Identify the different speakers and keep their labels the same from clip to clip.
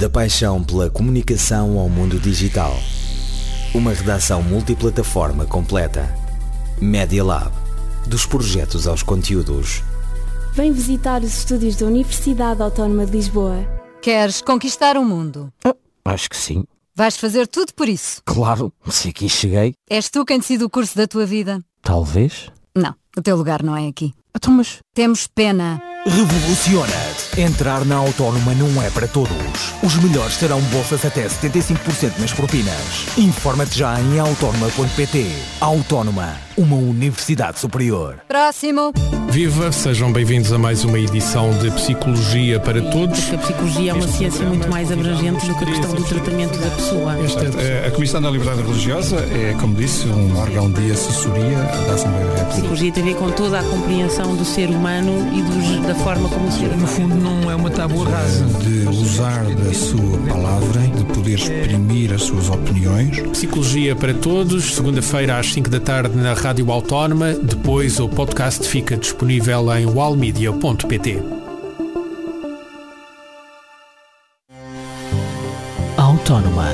Speaker 1: Da paixão pela comunicação ao mundo digital. Uma redação multiplataforma completa. Media Lab. Dos projetos aos conteúdos.
Speaker 2: Vem visitar os estúdios da Universidade Autónoma de Lisboa.
Speaker 3: Queres conquistar o mundo?
Speaker 4: Acho que sim.
Speaker 3: Vais fazer tudo por isso?
Speaker 4: Claro, se aqui cheguei.
Speaker 3: És tu quem decide o curso da tua vida?
Speaker 4: Talvez.
Speaker 3: Não, o teu lugar não é aqui.
Speaker 4: Então, mas...
Speaker 3: Temos pena.
Speaker 5: Revoluciona-te. Entrar na Autónoma não é para todos. Os melhores terão bolsas até 75% nas propinas. Informa-te já em autónoma.pt. Autónoma, uma universidade superior.
Speaker 3: Próximo.
Speaker 6: Viva, sejam bem-vindos a mais uma edição de Psicologia para Todos.
Speaker 7: Porque a psicologia é uma ciência muito mais abrangente do que a questão do tratamento da pessoa.
Speaker 8: A Comissão da Liberdade Religiosa é, como disse, um órgão de assessoria da Assembleia da República.
Speaker 7: A psicologia tem a ver com toda a compreensão do ser humano e da forma como o ser humano...
Speaker 5: No fundo, não é uma tábua rasa.
Speaker 8: De usar da sua palavra, de poder exprimir as suas opiniões.
Speaker 6: Psicologia para Todos, segunda-feira às 5 da tarde na Rádio Autónoma. Depois o podcast fica disponível em walmedia.pt.
Speaker 4: Autónoma.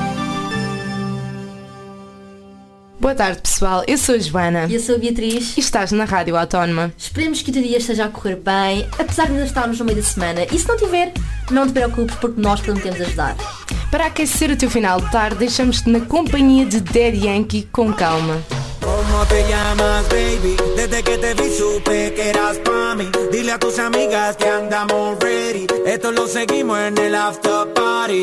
Speaker 9: Boa tarde, pessoal. Eu sou a Joana.
Speaker 10: E eu sou a Beatriz.
Speaker 9: E estás na Rádio Autónoma.
Speaker 10: Esperemos que o teu dia esteja a correr bem, apesar de ainda estarmos no meio da semana. E se não tiver, não te preocupes, porque nós prometemos ajudar.
Speaker 9: Para aquecer o teu final de tarde, deixamos-te na companhia de Daddy Yankee com calma.
Speaker 11: ¿Cómo te llamas, baby? Desde que te vi supe que eras pa' mí. Dile a tus amigas que andamos ready. Esto lo seguimos en el after party.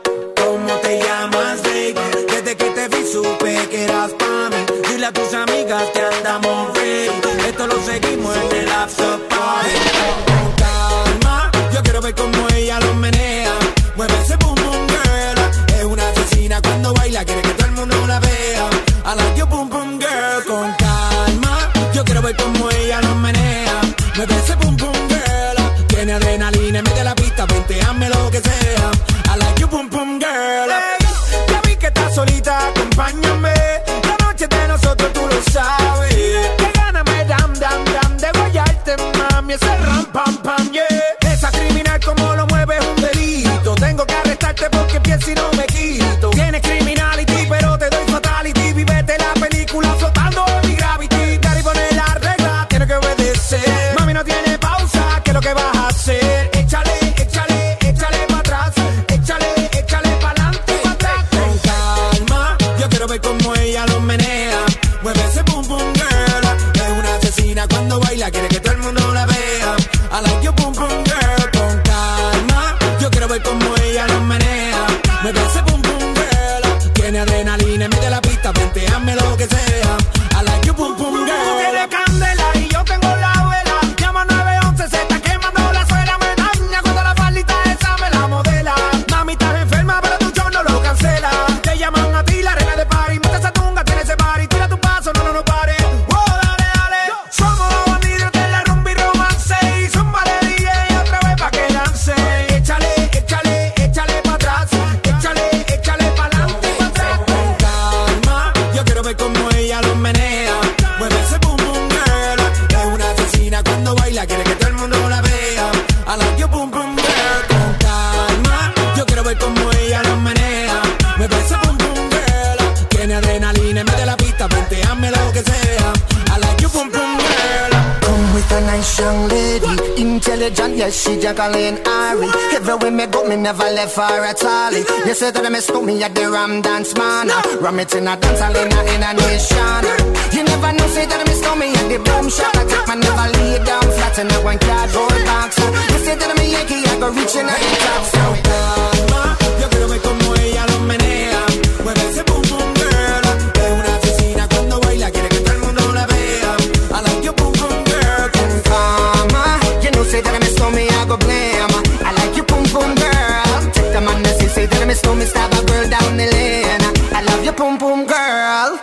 Speaker 11: ¿Cómo te llamas, baby? Desde que te vi supe que eras pa' mí. Dile a tus amigas que andamos ready. Esto lo seguimos en el after party. Con calma, yo quiero ver cómo ella lo menea. Mueve ese boom boom girl. Es una asesina cuando baila, quiere que todo el mundo la vea. I like your boom boom girl. Con calma, yo quiero ver cómo ella lo menea. Mueve ese boom boom girl. Tiene adrenalina, mete la pista, venteame lo que sea. I like your boom boom girl. Hey, ya vi que estás solita, acompáñame. La noche de nosotros tú lo sabes. Que gana me dam dam dam de guayarte, mami. Ese ram pam pam yeah. Esa criminal como lo mueve es un delito. Tengo que arrestarte porque pienso y no me quito. Tienes criminality pero te doy fatality. Vivete la película flotando en mi gravity. Cari pone la regla, tiene que obedecer. Mami no tiene pausa, ¿qué es lo que vas a hacer? Échale, échale, échale para atrás. Échale, échale para adelante y para atrás. Con calma, yo quiero ver cómo ella lo menea. Mueve ese boom boom girl. Es una asesina cuando baila, quiere que todo el mundo la vea. I like your boom boom girl. Con calma, yo quiero ver cómo ella lo menea. Mueve ese boom boom girl. Tiene adrenalina, mete la pista, venteame lo que sea. I like your boom boom girl. Tú tienes candela y yo tengo la vela. Llama 911, se está quemando la suela. Me daña cuando la faldita esa me la modela. Mami, estás enferma, pero tu show no lo cancela. Te llaman a ti, la reina de party. Mete esa tunga, tiene ese party. Tira tu paso, no pare. Wow, dale, dale. Somos los bandidos de la rumba y romance. Y zumba de DJ otra vez pa' que lance. Échale, échale, échale pa' atrás. Échale, échale pa' adelante y pa' atrás. Con calma, yo quiero ver cómo ella lo menea. Mueve ese boom boom girl. Es una asesina cuando baila, quiere que todo el mundo la vea. I like your boom boom girl. Con calma, yo quiero ver cómo ella lo menea. Mueve ese boom boom girl. Tiene adrenalina, mete la pista, venteame lo que sea. I like your boom boom girl.
Speaker 12: Come with a nice young lady, intelligent, yes, she Jacqueline Ari. Everywhere me go, me never left her at all. You say that me stole me at the Ram Dance Man. Ram it in a dance hall in a nation. You never know, say that me stole me at the Boom Shop. I take my never lay down flat in a one cardboard box. You say that me Yankee, I go reaching at the top. So
Speaker 11: calma, yo quiero ver cómo ella lo menea. Mueve ese boom boom girl. Es una asesina cuando baila, quiere que todo el mundo la vea. I like your boom boom girl.
Speaker 12: Con calma, you know, say that me stole me, I go blame. I like your boom boom girl. Take the man that say that me stole me, stab a girl down the lane. I love your boom boom girl.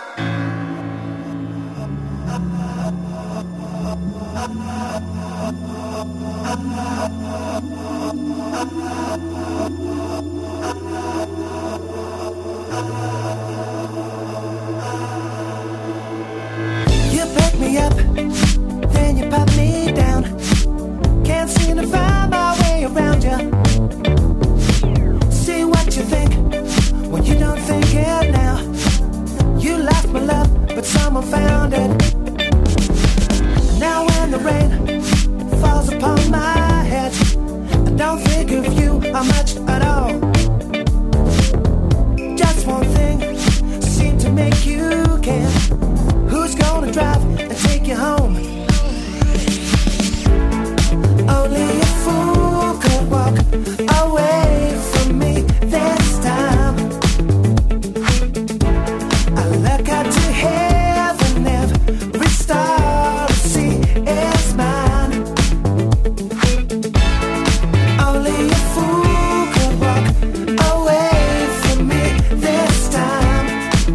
Speaker 13: You pick me up, then you pop me down. Can't seem to find my way around you. think of you how much at all. Just one thing seemed to make you care. Who's gonna drive and take you home? Only a fool could walk away from me this time. I look out to heaven, every star I see is mine. Only a fool could walk away from me this time.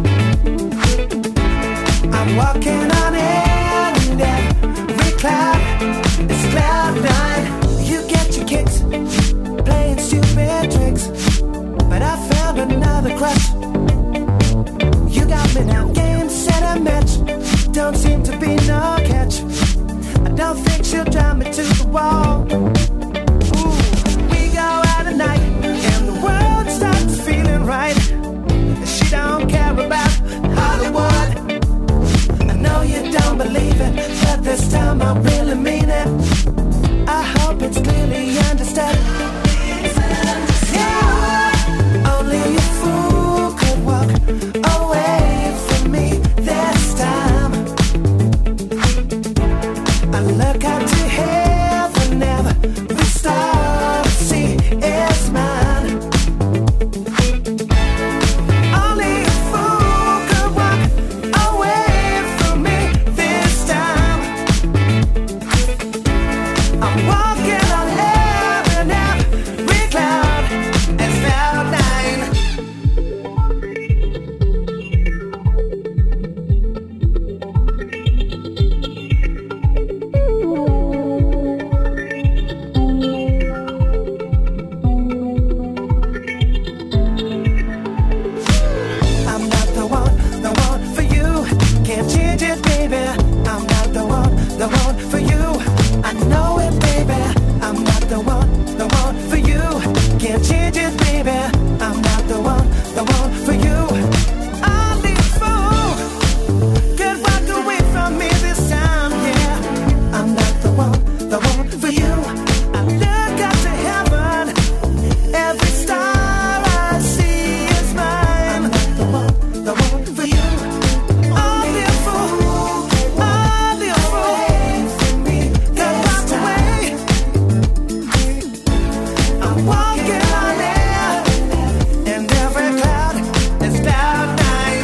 Speaker 13: I'm walking on air and every cloud is cloud nine. You get your kicks playing stupid tricks, but I found another crush. You got me now, game, set, and match. Don't seem to be no catch. I don't think she'll drive me to the wall. Ooh, we go out at night and the world starts feeling right. She don't care about Hollywood. I know you don't believe it, but this time I really mean it. I hope it's clearly understood. Yeah. Only a fool could walk away from me this time. I look out to heaven, every star I see is mine. Only a fool could walk away from me this time. I'm walking on air and every cloud is cloud nine. I'm not the one for you. Can't change it, baby. I'm not the one for you. I know it, baby. I'm not the one for you. Can't change it, baby. I'm not the one for you. Only a fool could walk away from me this time, yeah. I'm not the one for you. I look up to heaven, every star I see is mine. I'm not the one for you. Only a fool could walk away. I'm walking on air, and every cloud is cloud nine.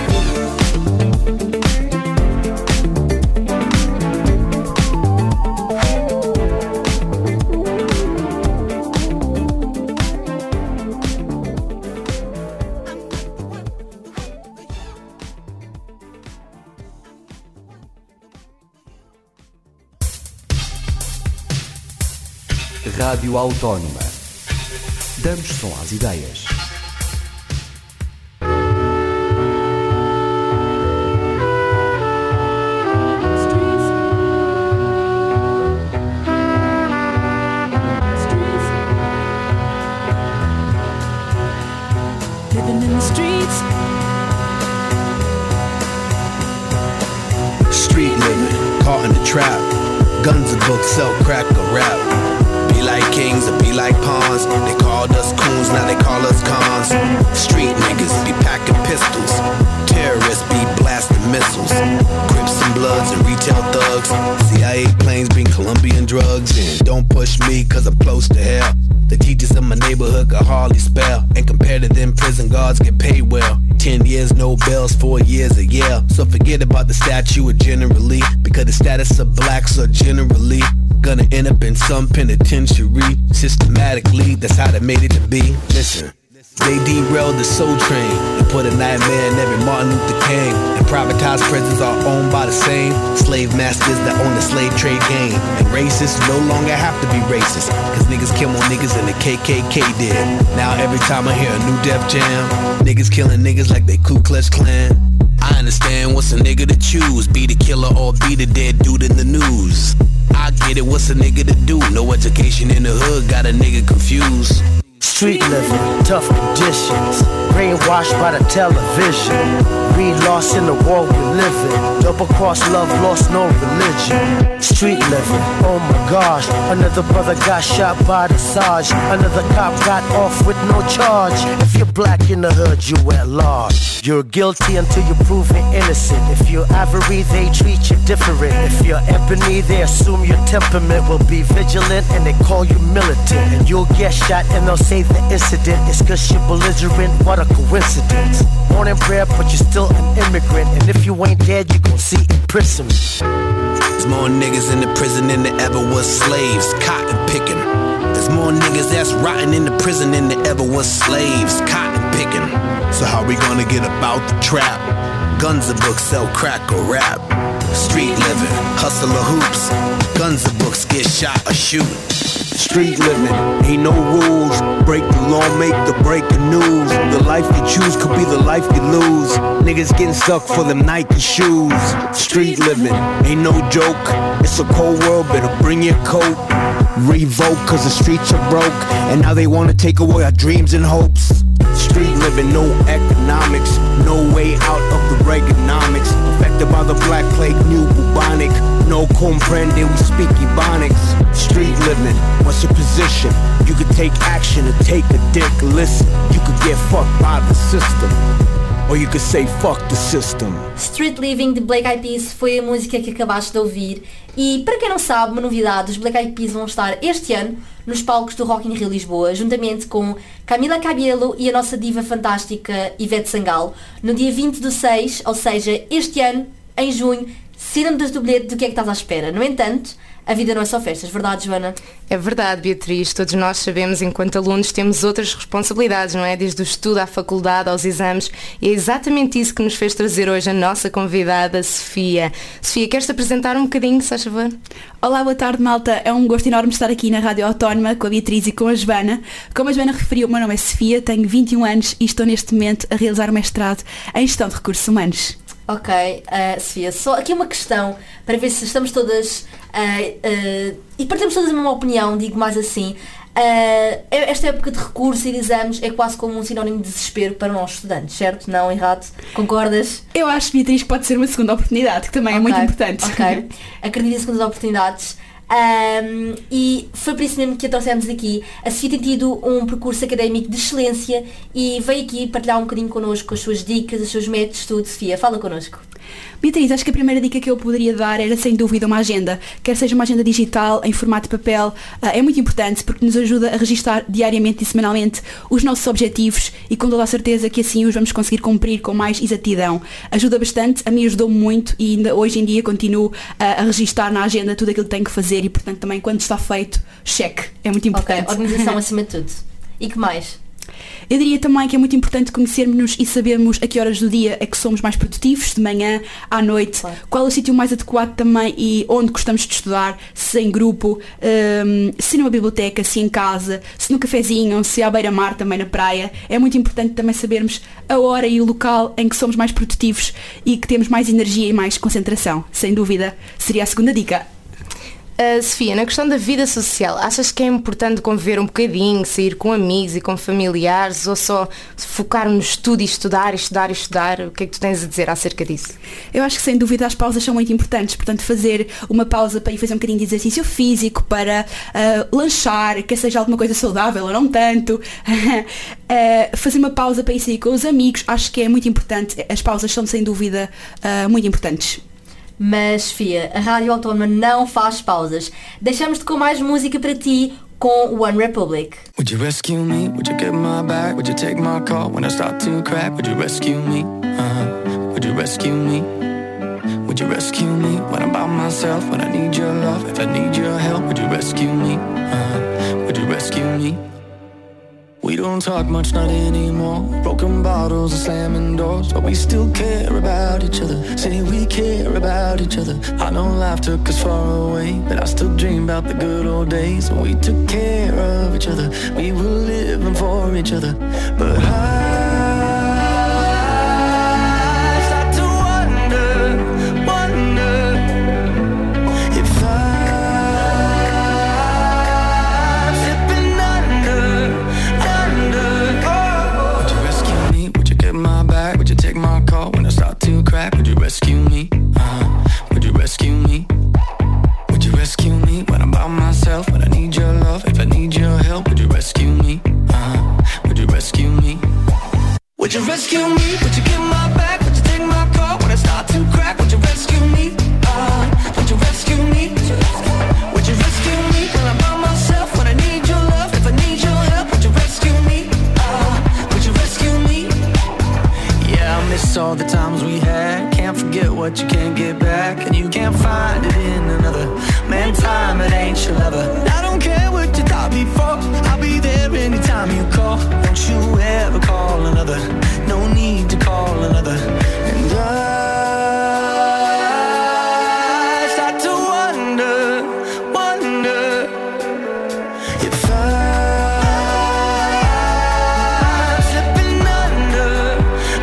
Speaker 1: Rádio Autónoma. Damos som às ideias.
Speaker 13: Living in the streets.
Speaker 14: Street living, caught in the trap. Guns and books, sell crack or rap. Be like kings or be like pawns. They called us coons, now they call us cons. Street niggas be packing pistols. Terrorists be blasting missiles. Crips and Bloods and retail thugs. CIA planes bring Colombian drugs in. Don't push me cause I'm close to hell. The teachers in my neighborhood could hardly spell. And compared to them, prison guards get paid well. 10 years, no bells, 4 years a year. So forget about the statue of generally. Because the status of blacks are generally gonna end up in some penitentiary. Systematically, that's how they made it to be. Listen, they derailed the soul train and put a nightmare in every Martin Luther King. And privatized prisons are owned by the same slave masters that own the slave trade game. And racists no longer have to be racist, cause niggas kill more niggas than the KKK did. Now every time I hear a new Def Jam, niggas killing niggas like they Ku Klux Klan. I understand what's a nigga to choose, be the killer or be the dead dude in the news. I get it, what's a nigga to do? No education in the hood, got a nigga confused.
Speaker 15: Street living, tough conditions, brainwashed by the television. We lost in the world we live in. Double cross love, lost no religion. Street living, oh my gosh. Another brother got shot by the Sarge. Another cop got off with no charge. If you're black in the hood, you at large. You're guilty until you're proven innocent. If you're ivory, they treat you different. If you're ebony, they assume your temperament will be vigilant and they call you militant. And you'll get shot and they'll say the incident is cause you're belligerent. What a coincidence. Born and bred, but you're still an immigrant. And if you ain't dead, you gon' see imprisonment.
Speaker 14: There's more niggas in the prison than there ever was slaves, cotton picking. There's more niggas that's rotting in the prison than there ever was slaves, cotton picking. So how we gonna get about the trap? Guns and books, sell crack or rap. Street living, hustle or hoops. Guns and books, get shot or shoot.
Speaker 16: Street living, ain't no rules. Break the law, make the breaking news. The life you choose could be the life you lose. Niggas getting stuck for them Nike shoes. Street living, ain't no joke. It's a cold world, better bring your coat. Revoke, cause the streets are broke. And now they wanna take away our dreams and hopes. Street living, no economics. No way out of the Reaganomics. Affected by the black plague, new bubonic. No comprende, we speak Ebonics. Street living, what's your position? You could take action or take a dick. Listen, you could get fucked by the system, or you could say fuck the system.
Speaker 10: Street Living de Black Eyed Peas foi a música que acabaste de ouvir. E para quem não sabe, uma novidade, os Black Eyed Peas vão estar este ano nos palcos do Rock in Rio Lisboa, juntamente com Camila Cabello e a nossa diva fantástica Ivete Sangalo, no dia 20/6, ou seja, este ano, em junho. Sinta-me do bilhete do que é que estás à espera. No entanto, a vida não é só festas, verdade, Joana?
Speaker 9: É verdade, Beatriz. Todos nós sabemos, enquanto alunos, temos outras responsabilidades, não é? Desde o estudo à faculdade, aos exames. E é exatamente isso que nos fez trazer hoje a nossa convidada, Sofia. Sofia, queres-te apresentar um bocadinho, se faz favor?
Speaker 17: Olá, boa tarde, malta. É um gosto enorme estar aqui na Rádio Autónoma com a Beatriz e com a Joana. Como a Joana referiu, o meu nome é Sofia, tenho 21 anos e estou neste momento a realizar o mestrado em Gestão de Recursos Humanos.
Speaker 10: Ok, Sofia, só aqui uma questão para ver se estamos todas e partilhamos todas a mesma opinião, digo mais assim. Esta época de recursos e de exames é quase como um sinónimo de desespero para nós estudantes, certo? Não, errado? Concordas?
Speaker 17: Eu acho, Beatriz, que pode ser uma segunda oportunidade, que também é muito importante.
Speaker 10: Ok, acredito em segundas oportunidades. E foi por isso mesmo que a trouxemos aqui. A Sofia tem tido um percurso académico de excelência e veio aqui partilhar um bocadinho connosco as suas dicas, os seus métodos de estudo. Sofia, fala connosco.
Speaker 17: Beatriz, acho que a primeira dica que eu poderia dar era sem dúvida uma agenda, quer seja uma agenda digital, em formato de papel. É muito importante porque nos ajuda a registar diariamente e semanalmente os nossos objetivos e com toda a certeza que assim os vamos conseguir cumprir com mais exatidão. Ajuda bastante, a mim ajudou-me muito e ainda hoje em dia continuo a registar na agenda tudo aquilo que tenho que fazer e portanto também quando está feito, cheque, é muito importante.
Speaker 10: Ok, organização acima de tudo. E que mais?
Speaker 17: Eu diria também que é muito importante conhecermos e sabermos a que horas do dia é que somos mais produtivos, de manhã, à noite, claro. Qual é o sítio mais adequado também e onde gostamos de estudar, se em grupo, se numa biblioteca, se em casa, se no cafezinho, se à beira-mar, também na praia. É muito importante também sabermos a hora e o local em que somos mais produtivos e que temos mais energia e mais concentração. Sem dúvida, seria a segunda dica.
Speaker 9: Sofia, na questão da vida social, achas que é importante conviver um bocadinho, sair com amigos e com familiares ou só focar no estudo e estudar? O que é que tu tens a dizer acerca disso?
Speaker 17: Eu acho que sem dúvida as pausas são muito importantes, portanto fazer uma pausa para ir fazer um bocadinho de exercício físico, para lanchar, que seja alguma coisa saudável ou não tanto, fazer uma pausa para ir sair com os amigos, acho que é muito importante, as pausas são sem dúvida muito importantes.
Speaker 10: Mas, Sofia, a Rádio Autónoma não faz pausas. Deixamos-te com mais música para ti com One Republic.
Speaker 18: Would you rescue me? Would you get my back? Would you take my call when I start to crack? Would you rescue me? Would you rescue me? Would you rescue me when I'm by myself? When I need your love, if I need your help, would you rescue me? Would you rescue me? We don't talk much, not anymore. Broken bottles and slamming doors, but we still care about each other. Say we care about each other. I know life took us far away, but I still dream about the good old days when we took care of each other. We were living for each other. But I start to wonder if I'm slipping under rescue me? Would you get my back? Would you take my call when I start to crack? Would you rescue me? Would you rescue me? Would you rescue me when I'm by myself? When I need your love, if I need your help, would you rescue me? Would you rescue me? Yeah, I miss all the times we had. Can't forget what you can't get back, and you can't find it in another. Man, time, it ain't your lover. I don't care what you thought before. I'll be there anytime you call. Don't you ever call another. No need to call another. And I start to wonder if I'm slipping under.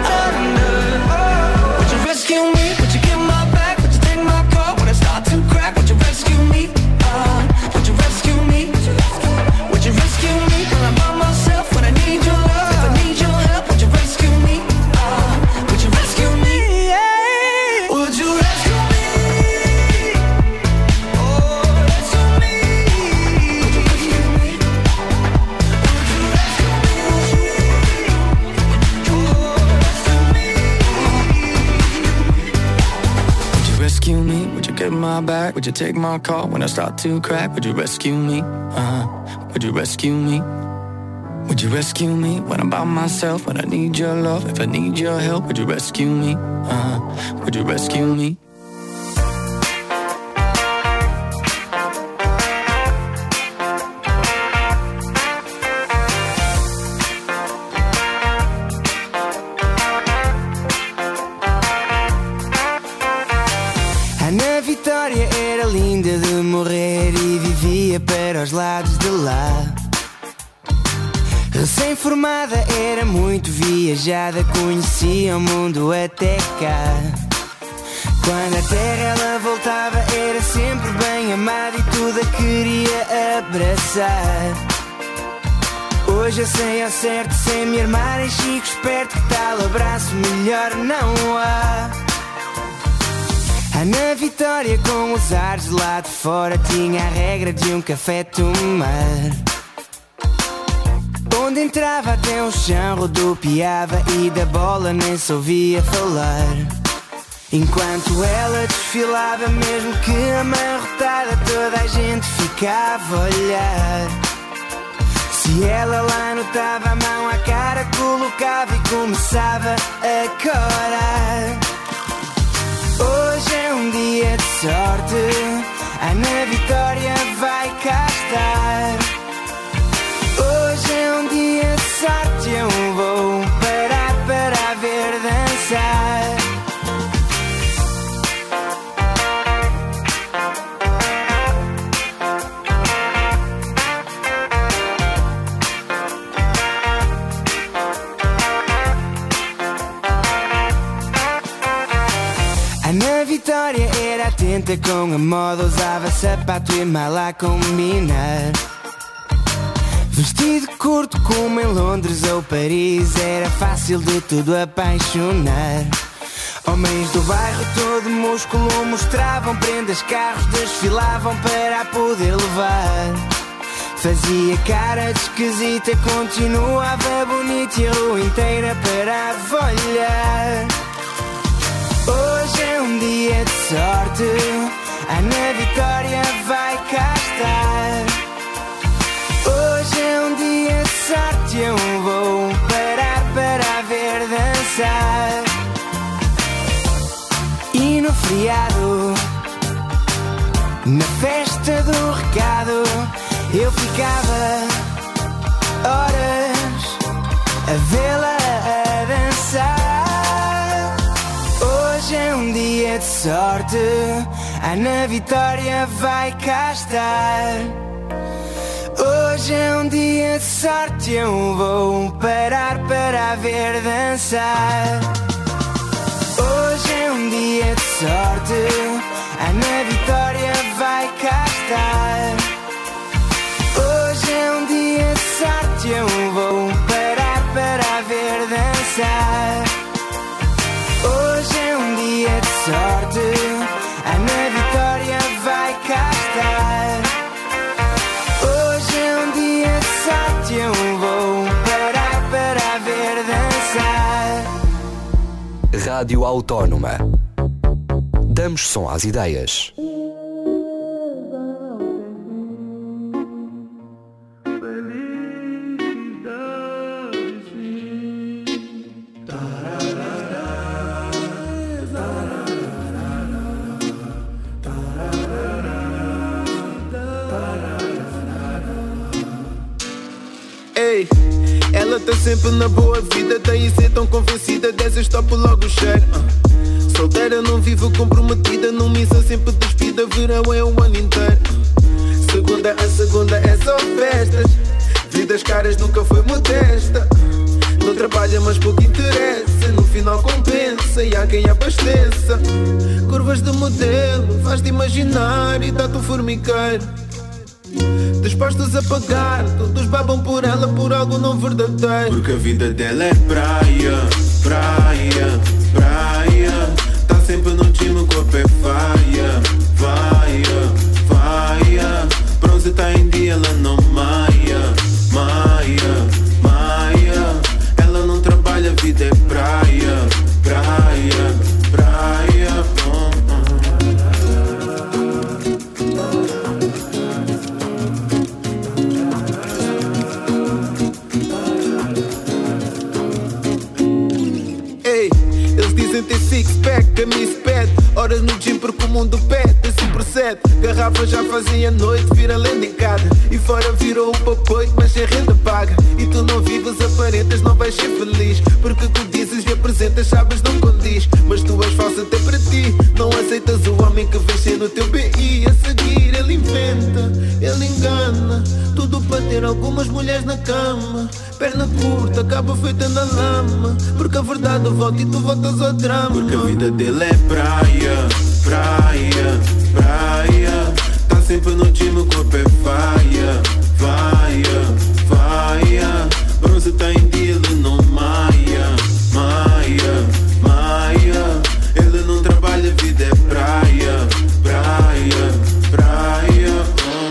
Speaker 18: Would you rescue me? Would you get my back? Would you take my call when I start to crack? Would you rescue me? Would you rescue me? Would you rescue me when I'm by myself? When I need your love, if I need your help, would you rescue me? Would you rescue me? Yeah. Would you rescue me? Oh, rescue me. Would you rescue me? Would you rescue me? Oh, rescue me. Would you rescue me? Would you get my back? Would you take my call when I start to crack? Would you rescue me? Would you rescue me? Would you rescue me when I'm by myself? When I need your love, if I need your help, would you rescue me? Would you rescue me?
Speaker 12: Ana Vitória era linda de morrer e vivia para os lados de lá. Recém-formada era muito viajada, conhecia o mundo até cá. Quando a terra ela voltava era sempre bem amada e tudo a queria abraçar. Hoje eu sei ao certo, sem me armar em chico esperto, que tal abraço melhor não há. Ana Vitória com os ares lá de fora tinha a regra de um café tomar, onde entrava até o chão, rodopiava e da bola nem se ouvia falar. Enquanto ela desfilava, mesmo que amarrotada, toda a gente ficava a olhar. Se ela lá notava, a mão à cara colocava e começava a corar. Hoje é um dia de sorte, Ana Vitória vai cá estar. Hoje é um dia de sorte, eu vou parar para a ver dançar. Ana Vitória era atenta com a moda, usava sapato e mala a combinar. Vestido curto como em Londres ou Paris, era fácil de tudo apaixonar. Homens do bairro todo músculo mostravam prendas, carros desfilavam para a poder levar. Fazia cara de esquisita, continuava bonita e a rua inteira parava a olhar. Hoje é um dia de sorte, Ana Vitória vai cá estar. Hoje é um dia de sorte, eu vou parar para a ver dançar. E no feriado, na festa do recado, eu ficava horas a vê-la a dançar. Hoje é um dia de sorte, Ana Vitória vai cá estar. Hoje é um dia de sorte, eu vou parar para a ver dançar. Hoje é um dia de sorte, Ana Vitória vai cá estar. Hoje é um dia de sorte, eu vou parar para a ver dançar. Hoje é um dia de sorte, Ana Vitória vai cá estar. Hoje é um dia de sorte, eu vou parar para ver dançar.
Speaker 19: Rádio Autónoma. Damos som às ideias.
Speaker 20: Ei, ela tá sempre na boa vida, daí ser tão convencida dessas topo logo cheiro. Solteira, não vivo comprometida, não missa sempre despida, verão é o ano inteiro. Segunda a segunda é só festas, vidas caras nunca foi modesta. Não trabalha mas pouco interessa, no final compensa e há quem abasteça. Curvas de modelo, faz-te imaginar e dá-te um formigueiro. Dispostos a pagar, todos babam por ela por algo não verdadeiro.
Speaker 21: Porque a vida dela é praia, praia, praia. Tá sempre no gym com a pé faia, vaia, vaia. Bronze tá em dia, ela não maia, maia, maia. Ela não trabalha, a vida é praia, praia, praia.
Speaker 20: Dizem ter six-pack, camisa pet, horas no gym porque o mundo pede, assim procede. Garrafa já fazia noite, vira lenda em cada. E fora virou o papoito, mas sem renda paga. E tu não vives, aparentas, não vais ser feliz. Porque tu dizes e apresentas, sabes, não condiz. Mas tu és falsa até para ti. Não aceitas o homem que vem ser no teu BI. A seguir ele inventa, ele engana. Tudo para ter algumas mulheres na cama. Perna curta, acaba feita na lama. Porque a verdade volta e tu voltas ao drama.
Speaker 21: Porque a vida dele é praia, praia, praia. Tá sempre no gym com a pé faia, vaia, vaia. Bronze tá em dia, ele não maia, maia, maia. Ele não trabalha, a vida é praia, praia, praia.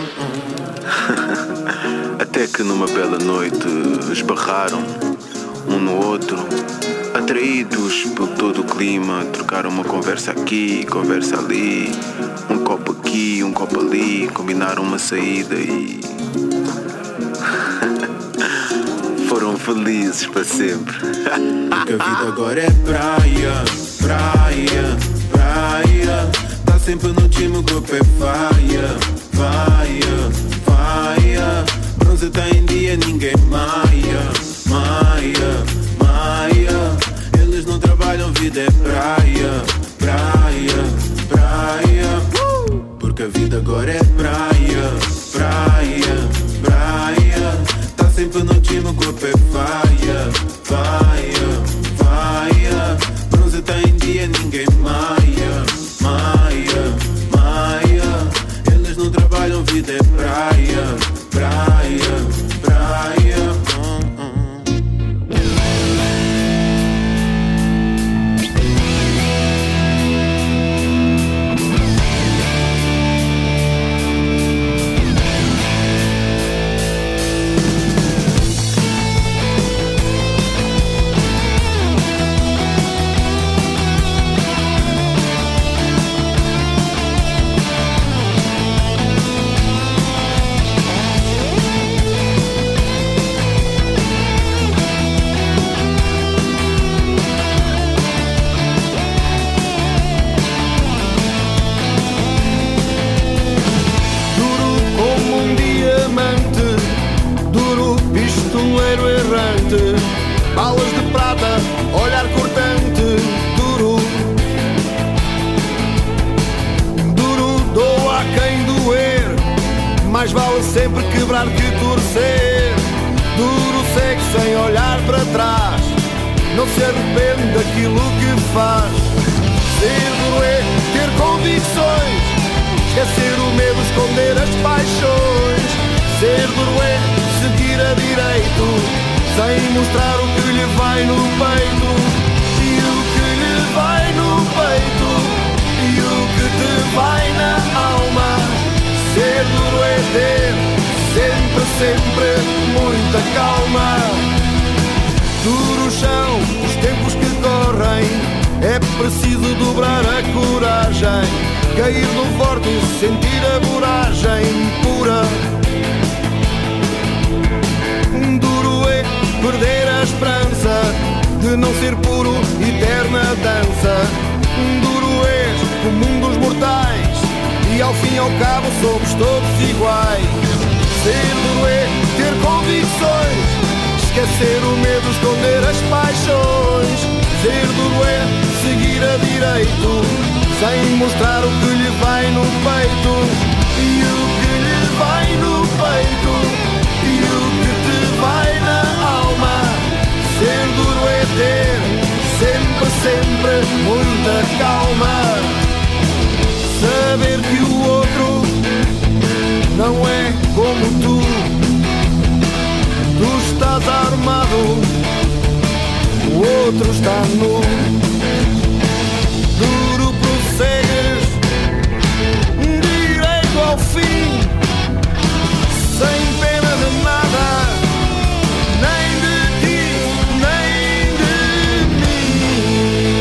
Speaker 21: Até que numa bela noite esbarraram um no outro, atraídos por todo o clima, trocaram uma conversa aqui, conversa ali, um copo aqui, um copo ali, combinaram uma saída e foram felizes para sempre. Porque a vida agora é praia, praia, praia. Tá sempre no gym com o pé faia, vaia, vaia. Bronze tá em dia, ninguém maia, maia, maia. Eles não trabalham, vida é praia, praia, praia. Porque a vida agora é praia, praia, praia. Tá sempre no gym com o pé faia, vaia, vaia. Bronze tá em dia, ninguém maia, maia, maia. Eles não trabalham, vida é praia, praia, praia.
Speaker 20: Balas de prata, olhar cortante, duro. Duro, doa a quem doer. Mais vale sempre quebrar que torcer. Duro segue sem olhar para trás. Não se arrepende daquilo que faz. Ser duro é ter convicções. Esquecer o medo, esconder as paixões. Ser duro é seguir a direito, sem mostrar o que lhe vai no peito. E o que lhe vai no peito, e o que te vai na alma. Ser duro é ter sempre, sempre muita calma. Duros são os tempos que correm, é preciso dobrar a coragem, cair no vórtice, sentir a voragem pura. Duro é perder a esperança de não ser puro, eterna dança. Duro és como um dos mortais, e ao fim e ao cabo somos todos iguais. Ser duro é ter convicções, esquecer o medo, esconder as paixões. Ser duro é seguir a direito, sem mostrar o que lhe vai no peito. E o que lhe vai no peito, e o que te vai na alma. Ser duro é ter sempre, sempre muita calma. Saber que o outro não é como tu. Tu estás armado, o outro está nu. Duro prossegues, direito ao fim, sem pena de nada, nem de ti, nem de mim.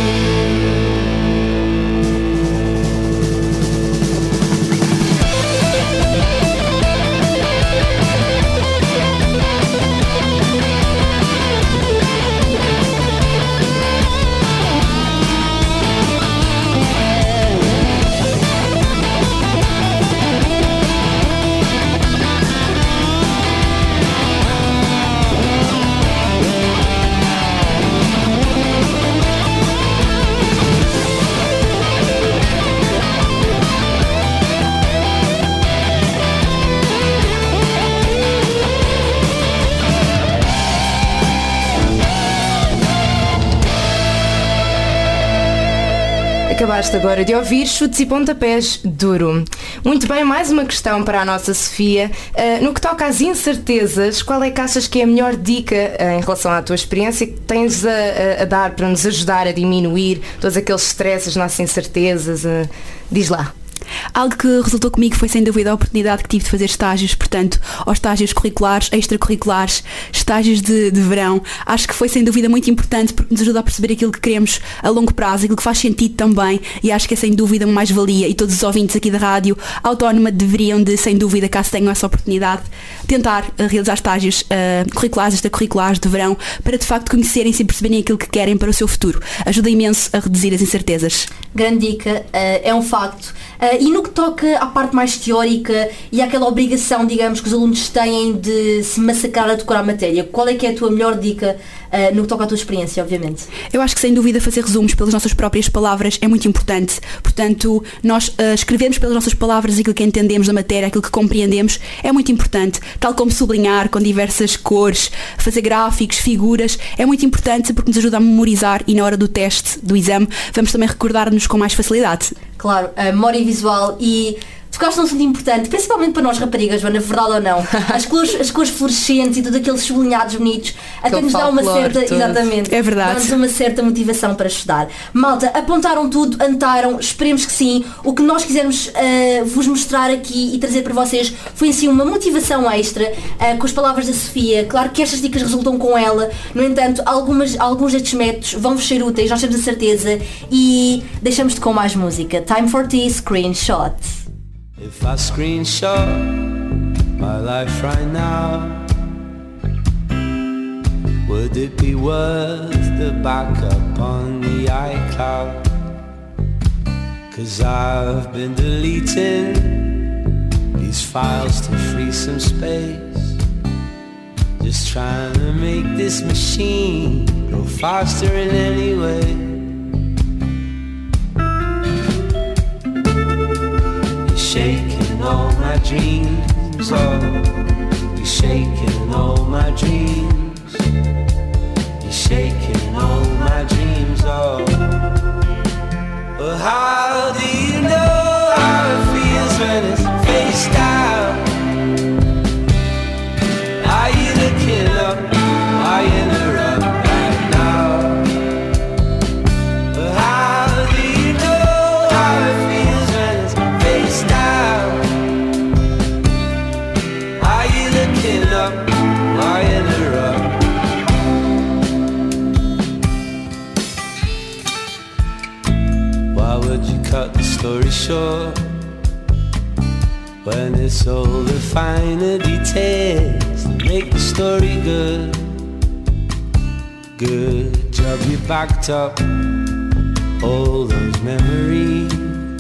Speaker 9: Acabaste agora de ouvir Chutes e Pontapés, Duro. Muito bem, mais uma questão para a nossa Sofia. No que toca às incertezas, qual é que achas que é a melhor dica em relação à tua experiência que tens a dar para nos ajudar a diminuir todos aqueles stresses, as nossas incertezas? Diz lá.
Speaker 17: Algo que resultou comigo foi sem dúvida a oportunidade que tive de fazer estágios, portanto, aos estágios curriculares, extracurriculares, estágios de verão. Acho que foi sem dúvida muito importante porque nos ajuda a perceber aquilo que queremos a longo prazo, aquilo que faz sentido também, e acho que é sem dúvida uma mais-valia, e todos os ouvintes aqui da Rádio Autónoma deveriam de, sem dúvida, caso tenham essa oportunidade, tentar realizar estágios curriculares, extracurriculares de verão, para de facto conhecerem-se e perceberem aquilo que querem para o seu futuro. Ajuda imenso a reduzir as incertezas.
Speaker 10: Grande dica, é um facto. E no que toca à parte mais teórica e àquela obrigação, digamos, que os alunos têm de se massacrar a decorar a matéria, qual é que é a tua melhor dica no que toca à tua experiência, obviamente?
Speaker 17: Eu acho que sem dúvida fazer resumos pelas nossas próprias palavras é muito importante. Portanto, nós escrevermos pelas nossas palavras aquilo que entendemos da matéria, aquilo que compreendemos, é muito importante. Tal como sublinhar com diversas cores, fazer gráficos, figuras, é muito importante porque nos ajuda a memorizar e na hora do teste, do exame, vamos também recordar-nos com mais facilidade.
Speaker 10: Claro, a memória visual e... Tocaste num assunto importante, principalmente para nós raparigas, Joana, verdade ou não? As cores fluorescentes e todos aqueles sublinhados bonitos até nos dá uma certa...
Speaker 17: Tudo.
Speaker 10: Exatamente.
Speaker 17: É verdade.
Speaker 10: Dá-nos uma certa motivação para estudar. Malta, apontaram tudo, anotaram, esperemos que sim. O que nós quisermos vos mostrar aqui e trazer para vocês foi em si uma motivação extra com as palavras da Sofia. Claro que estas dicas resultam com ela, no entanto, alguns destes métodos vão-vos ser úteis, nós temos a certeza, e deixamos-te com mais música. Time for Tea, Screenshot.
Speaker 2: If I screenshot my life right now, would it be worth the backup on the iCloud? 'Cause I've been deleting these files to free some space, just trying to make this machine go faster in any way. Shaking all my dreams, oh, you're shaking all my dreams, you're shaking all my dreams, oh. But how do you know how it feels when it's face down? Are you looking up? Are you in the rub right now? But how do you know how it feels when it's face down? Are you looking up? Are you in the rub sure when it's all the finer details that make the story good. Good job you backed up all those memories.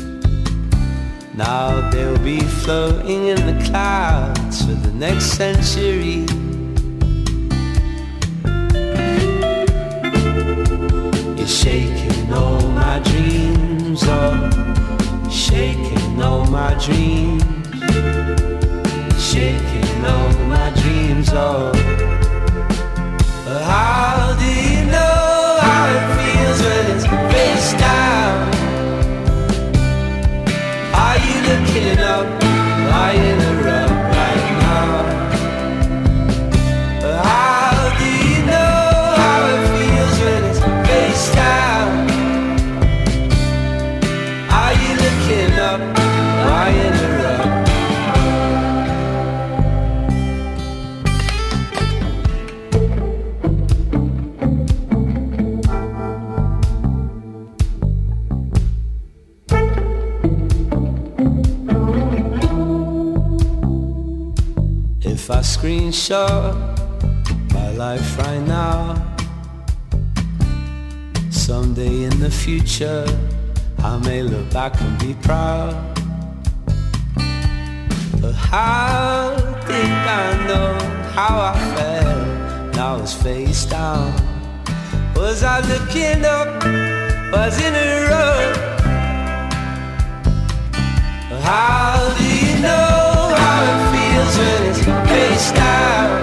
Speaker 2: Now they'll be floating in the clouds for the next century. You're shaking all my dreams up, shaking all my dreams, shaking all my dreams up. But how do you know how it feels when it's face down? Are you looking up, lying a rug right now? But how do you know how it feels when it's face down? Are you looking up, lying a rug? If I screenshot my life right now, someday in the future I may look back and be proud. But how did I know how I felt? Now it's face down. Was I looking up? Was in a row? How do you know how it feels when it's face down?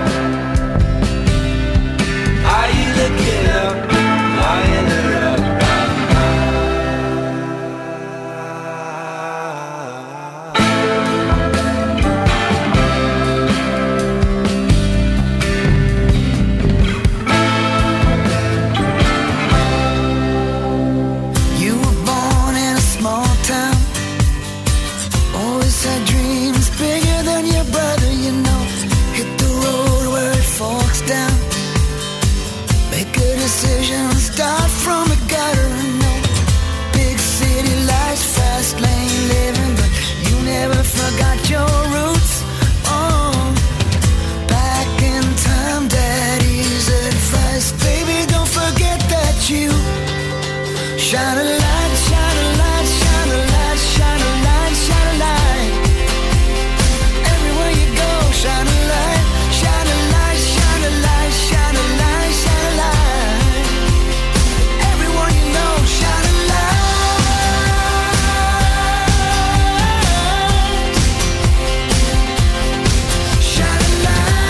Speaker 2: Are you looking up, lying a rug right
Speaker 13: You were born in a small town, always had dreams bigger than your brother, you know. Hit the road where it forks down, make a decision, start from a gutter, no. Big city lights, fast lane living, but you never forgot your roots. Oh, back in time, daddy's advice, baby, don't forget that you shine a light, shine a light, shine a light, shine a light, shine a light. Everywhere you go, shine a light, shine a light, shine a light, shine a light, shine a light. Everyone you know, shine a light, shine a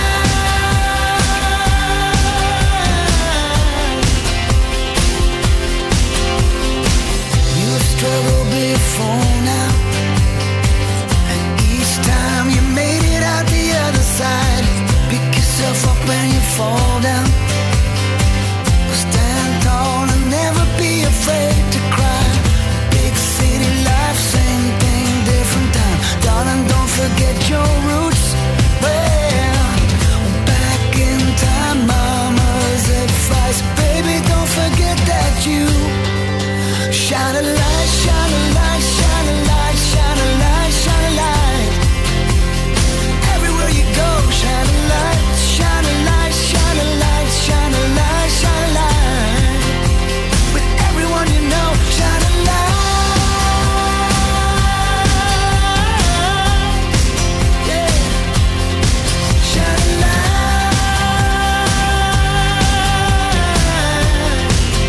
Speaker 13: light. You've struggled before now, and each time you made it out the other side. Pick yourself up when you fall down, stand tall and never be afraid to cry. Big city life, same thing, different time. Darling, don't forget your roots. Well, back in time, mama's advice, baby, don't forget that you shine a light, shine a light, shine a light, shine a light, shine a light. Everywhere you go, shine a light, shine a light, shine a light, shine a light, shine a light. With everyone you know, shine a light, yeah. Shine a light.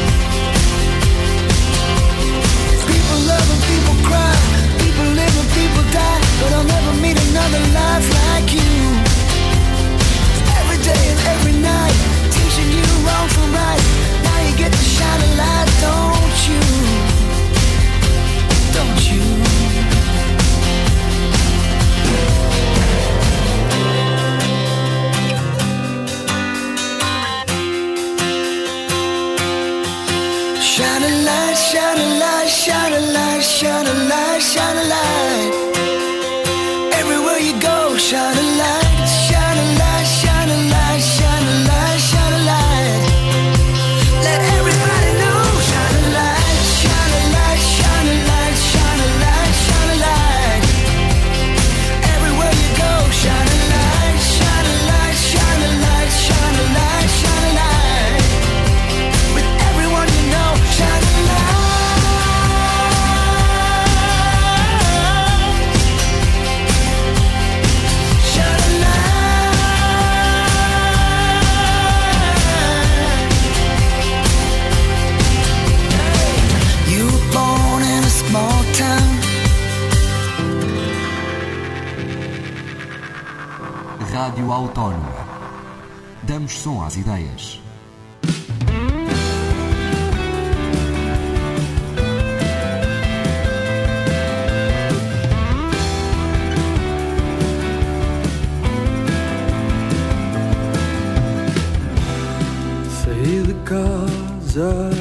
Speaker 13: People love and people cry, people live and people die, but I'll never meet another life like you. Every day and every night, teaching you wrong from right. Now you get to shine a light, don't you? Don't you? Shine a light, shine a light, shine a light, shine a light, shine a light. Everywhere you go, shine a light, shine a light, shine a light, shine a light, shine a light. Let everybody know, shine a light, shine a light, shine a light, shine a light, shine a
Speaker 19: Rádio Autónoma. Damos som às ideias.
Speaker 3: Saí de casa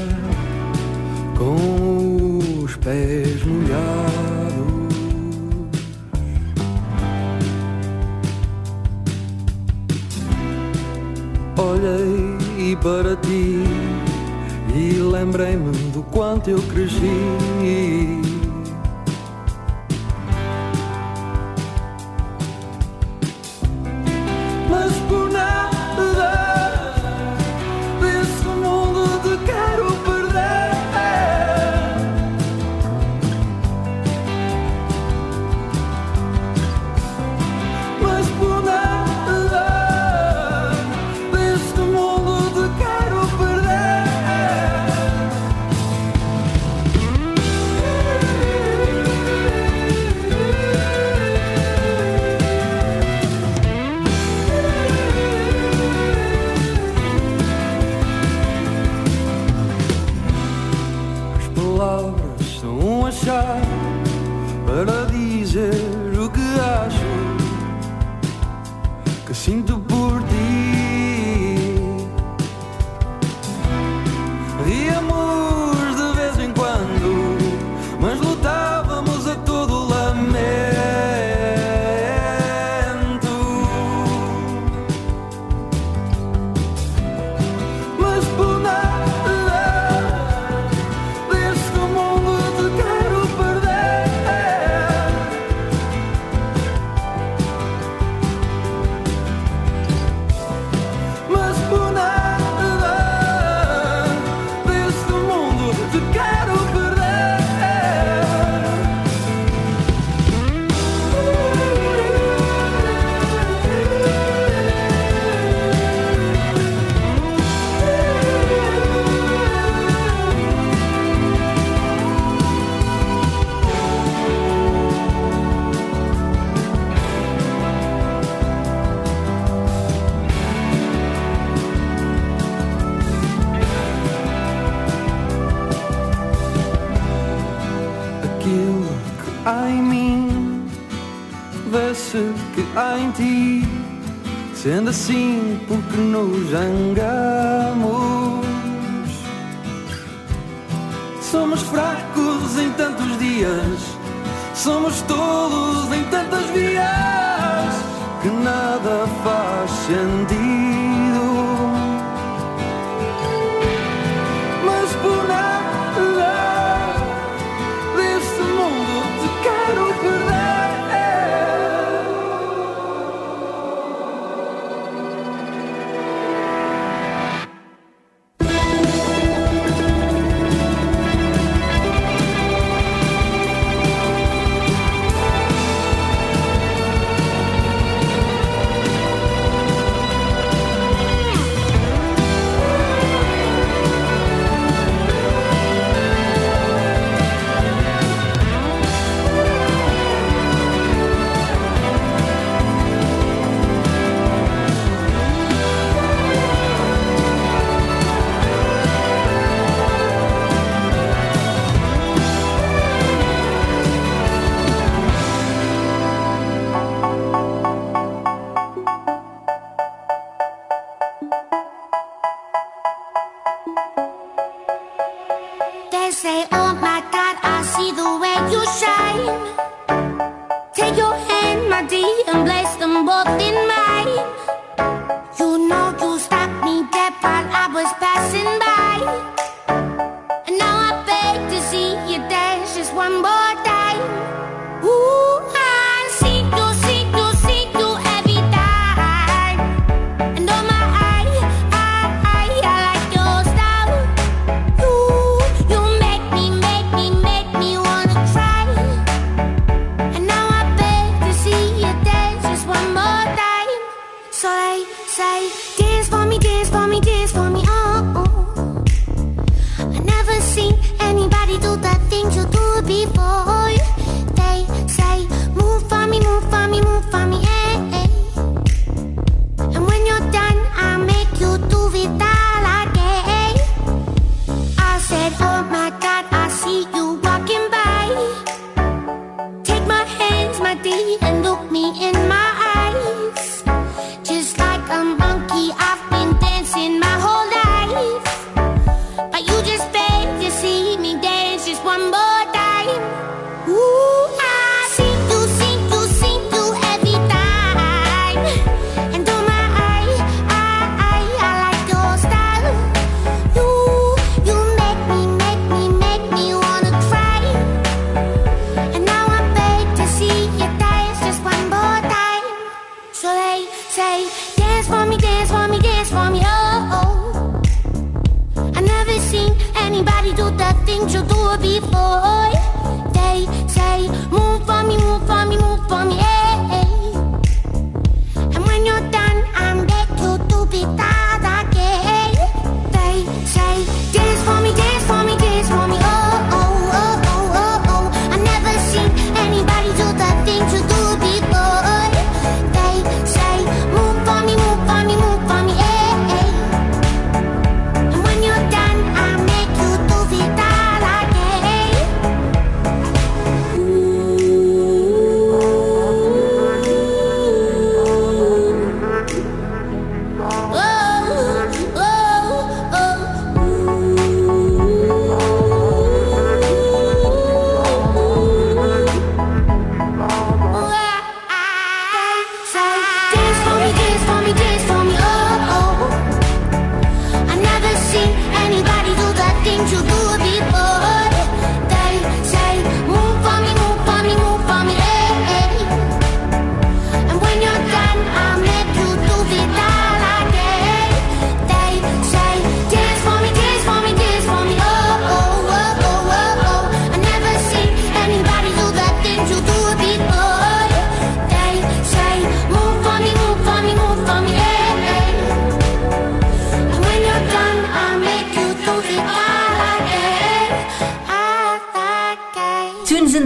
Speaker 3: com os pés molhados, olhei para ti e lembrei-me do quanto eu cresci. Mas por nada desse mundo te quero perder. Mas por nada desse mundo te quero perder. As palavras são a chave para dizer o que acho, que sinto por ti. Ríamos de vez em quando, mas lutávamos a todo lamento. Mas por nada deste mundo te quero perder. Mas por nada deste mundo te quero perder. Aquilo que há em mim vê-se que há em ti. Sendo assim, porque nos zangamos? Somos fracos em tantos dias, somos tolos em tantas vias, que nada faz sentido. Mas por nada deste mundo te quero perder.
Speaker 22: They say, oh my God, I see the way you shine. Take your hand, my dear, and place them both in mine. You know you stopped me dead while I was passing by. And now I beg to see you dance just one more time. Ooh, I see you every time. And oh my, I like your style. You make me wanna try. And now I beg to see you dance just one more time. So they say, dance for me, oh, oh.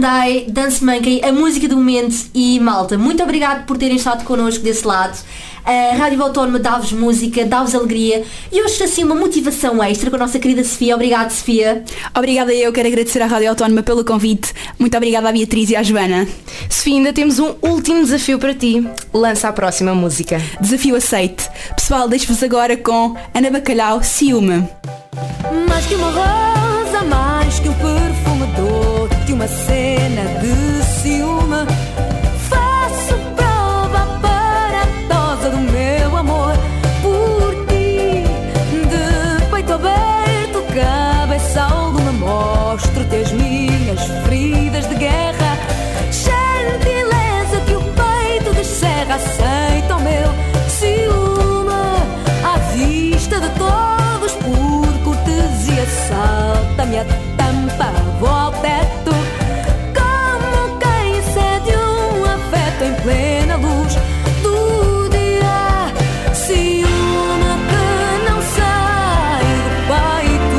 Speaker 10: Bandai, Dance Monkey, a música do momento. E malta, muito obrigado por terem estado connosco desse lado. A Rádio Autónoma dá-vos música, dá-vos alegria e hoje assim uma motivação extra com a nossa querida Sofia. Obrigada, Sofia.
Speaker 17: Obrigada, eu quero agradecer à Rádio Autónoma pelo convite. Muito obrigada à Beatriz e à Joana.
Speaker 9: Sofia, ainda temos um último desafio para ti. Lança a próxima música.
Speaker 17: Desafio aceite. Pessoal, deixo-vos agora com Ana Bacalhau, Ciúme.
Speaker 13: Mais que uma rosa, mais que um perfume doce, que uma cena de ciúme. Faço prova aparatosa do meu amor por ti. De peito aberto, cabeça ao lume, mostro-te as minhas feridas de guerra. Gentileza que o peito descerra, aceita o meu ciúme à vista de todos por cortesia. Salta-me a tampa, vou ao teto, como quem cede um afeto em plena luz do dia. Ciúme que não sai do peito,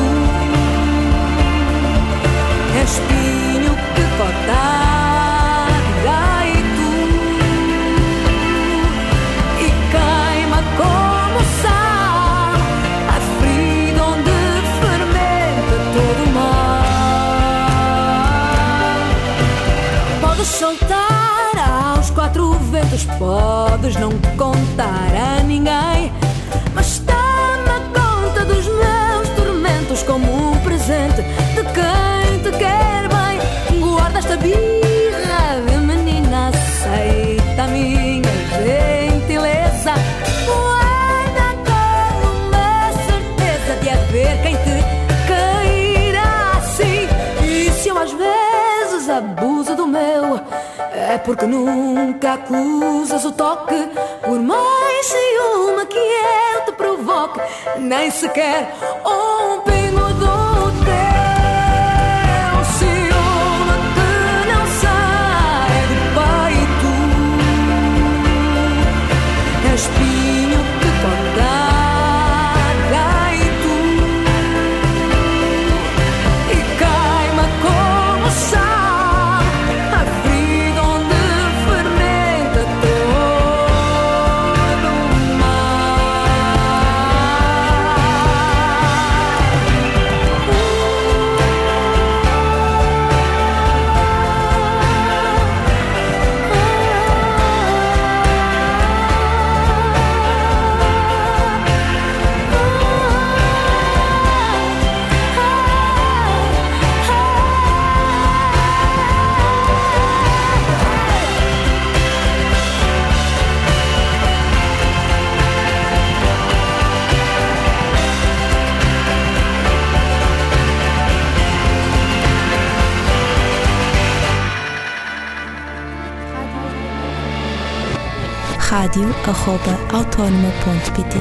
Speaker 13: é espinho que corta gaito e queima como sal a ferida onde fermenta todo o mal. Podes soltar aos quatro ventos, podes não contar a ninguém, mas toma conta dos meus tormentos como um presente de quem te quer bem. Guarda esta birra de menina, aceita a minha gentileza. Guarda com uma certeza de haver quem te cairá assim. E se eu às vezes abuso do meu, é porque nunca acusas o toque. Por mais ciúme que eu te provoque, nem sequer um pingo do teu ciúme que não sai do peito, é espinho que corta gaito e queima como sal a ferida onde fermenta todo o mal.
Speaker 5: radio@autonoma.pt.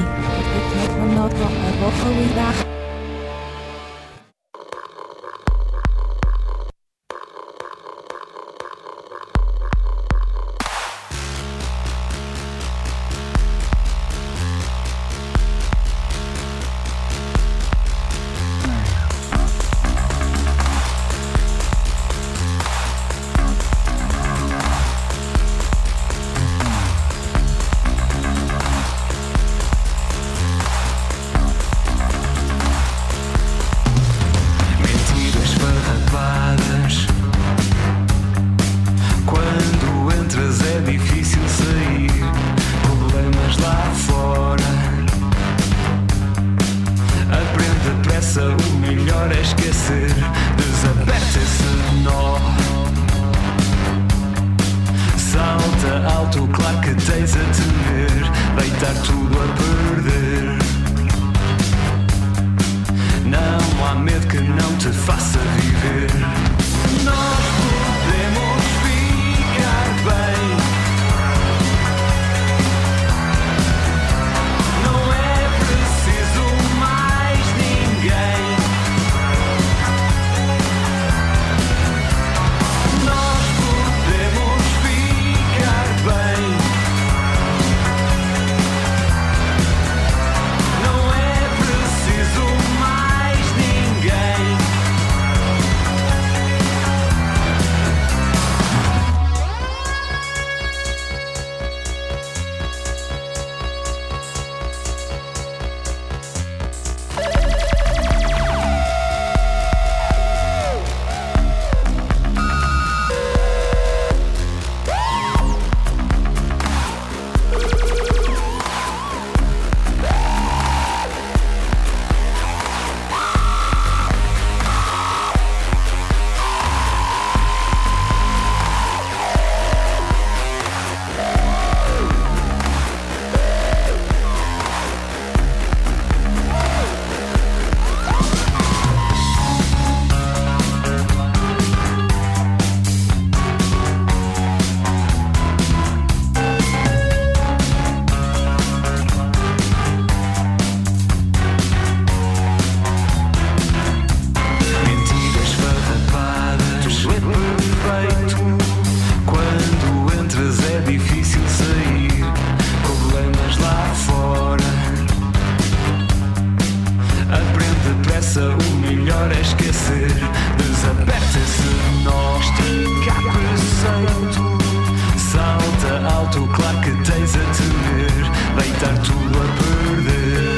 Speaker 3: conversa, o melhor é esquecer. Desaperta esse nó, estica preceito. Salta alto, claro que tens a temer deitar tudo a perder.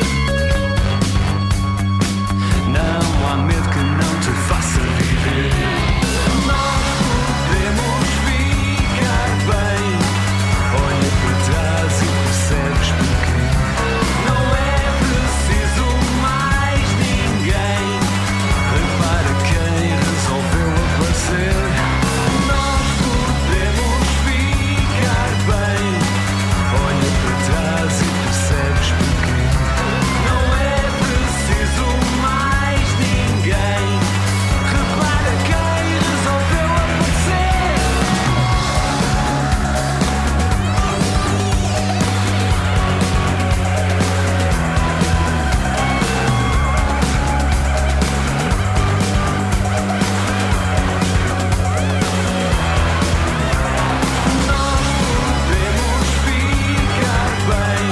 Speaker 3: Não há medo que não te faça viver. Nós podemos ficar bem. Olha para trás e percebes porquê. Não é preciso mais ninguém. Repara quem resolveu aparecer. Nós podemos ficar bem. Olha para trás e percebes porquê. Não é preciso mais ninguém. Repara quem resolveu aparecer. Podemos ficar bem.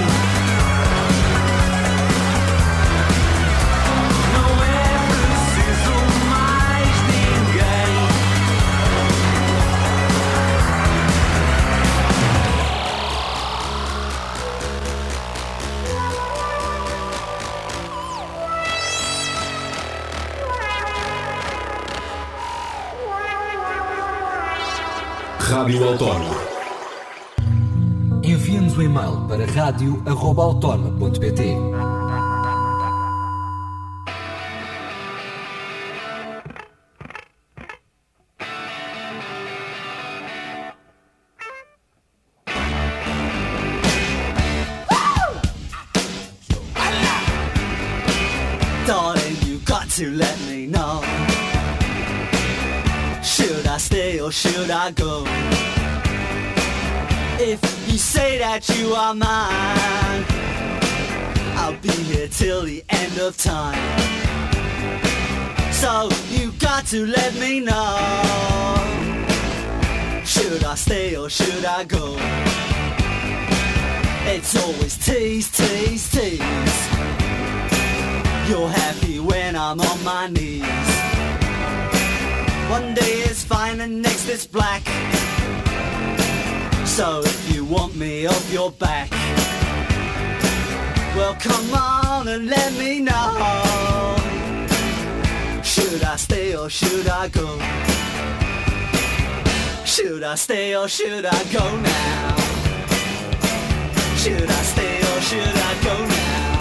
Speaker 3: Não é preciso mais ninguém.
Speaker 5: Rádio Autónoma. Envie-nos um e-mail para radio@autonoma.pt.
Speaker 7: Darling, you got to let me know. Should I stay or should I go? If you say that you are mine, I'll be here till the end of time. So you got to let me know. Should I stay or should I go? It's always tease, tease, tease. You're happy when I'm on my knees. One day is fine and next is black. So if you want me off your back, well come on and let me know. Should I stay or should I go? Should I stay or should I go now? Should I stay or should I go now?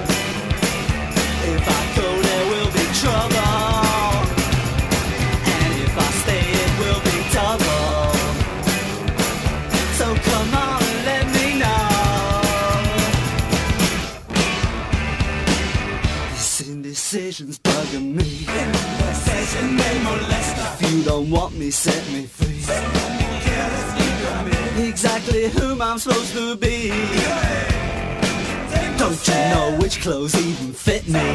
Speaker 7: If I go there will be trouble, and if I stay it will be double. So come on and let me know. This indecision's bugging me. If you don't want me, set me free. Exactly whom I'm supposed to be. Don't you know which clothes even fit me?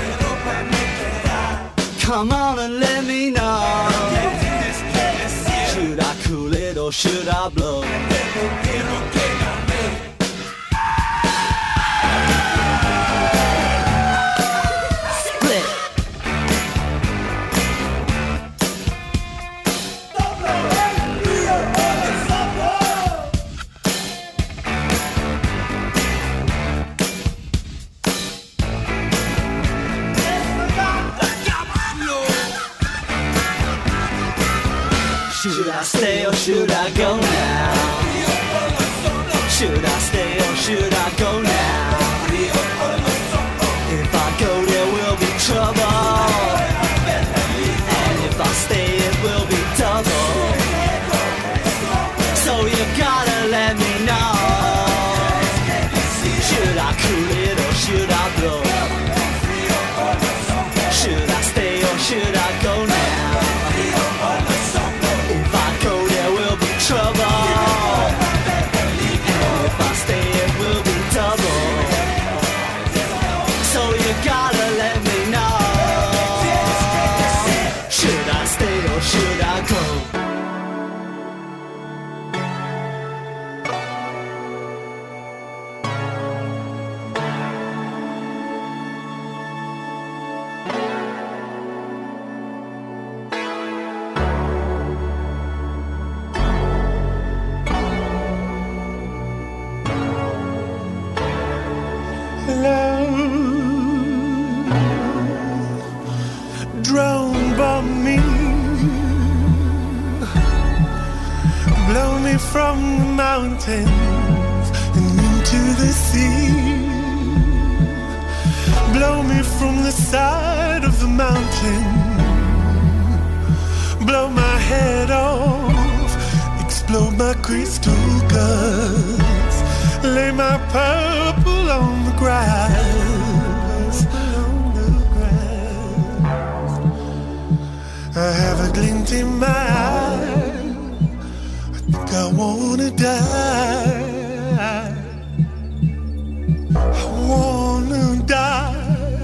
Speaker 7: Come on and let me know. Should I cool it or should I blow? Split. Should I stay or should I go now? Should I stay or should I go now? If I go there will be trouble, and if I stay it will be double. So you gotta let me know. Should I cool it or should I blow? Should I stay or should I go now? If I go there will be trouble, and if I stay it will be double. So you gotta let me know. Should I stay or should I go?
Speaker 6: me from the mountains and into the sea. Blow me from the side of the mountain. Blow my head off, explode my crystal guts. Lay my purple on the grass. I have a glint in my eye. I think I wanna die. I wanna die.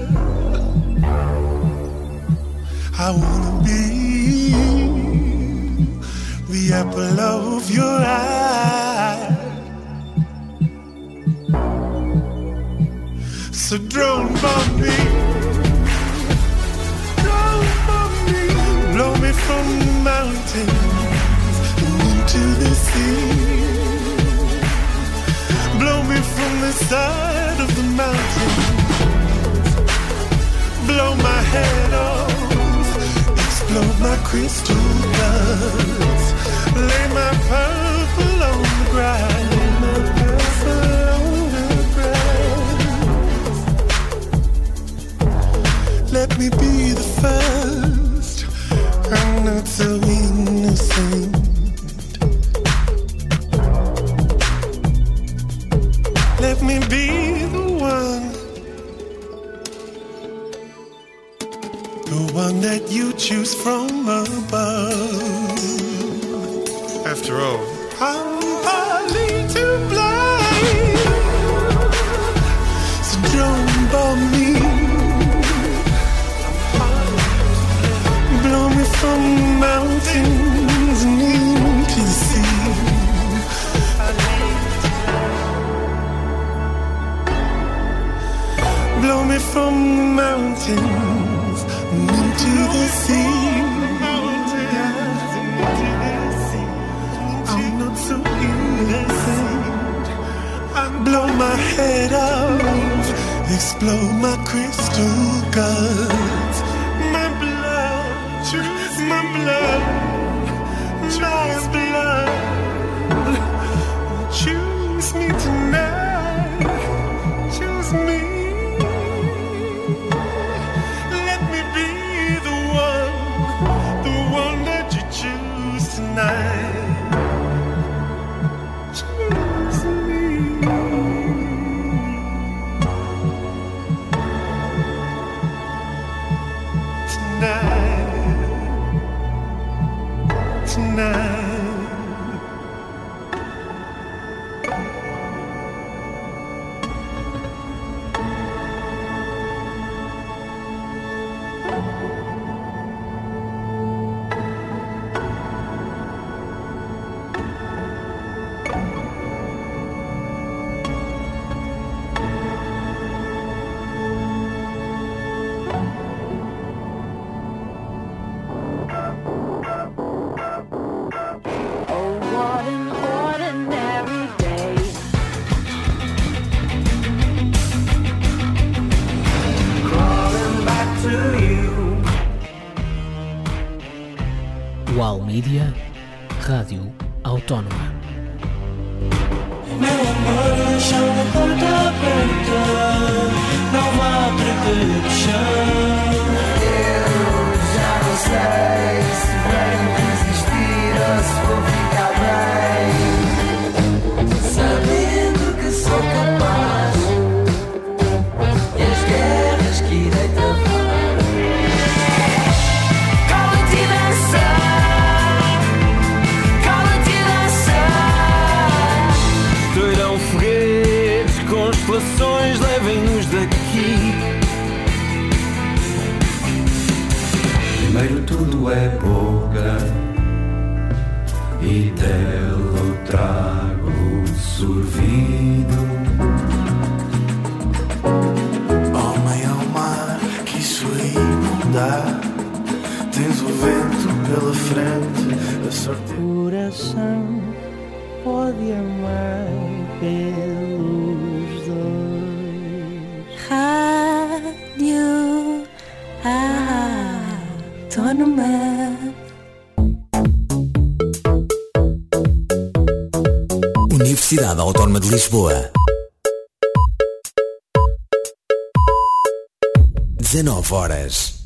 Speaker 6: I wanna be the apple of your eye. So drone bomb me, drone bomb me, blow me from the mountains and into the sea. Blow me from the side of the mountain. Blow my head off, explode my crystal guts. Lay my purple on the ground. Let me be the first. I'm not so innocent. Let me be the one that you choose from above. After all, I'm partly to blame. So don't bomb me. Blow me from the mountains and into the sea. Blow me from the mountains and into the sea. I'm not so innocent. I blow my head off, explode my crystal guts. My blood, my blood, my blood. Choose me tonight, choose me. Let me be the one that you choose tonight. Choose me. Tonight.
Speaker 4: UAL Mídia, Rádio Autónoma.
Speaker 3: Meu amor, deixa a porta aberta, não vá perder o chão. Eu já não sei se venho desistir ou se vou ficar bem, sabendo que sou capaz e as guerras que irei travar. Constelações levem-nos daqui. Primeiro tudo é boca e dela trago sorvido.
Speaker 6: Homem ao mar, que isso aí não dá. Tens o vento pela frente, a sorte.
Speaker 3: O coração pode amar pelos dois.
Speaker 22: Rádio Autónoma.
Speaker 1: Universidade Autónoma de Lisboa. 19 horas.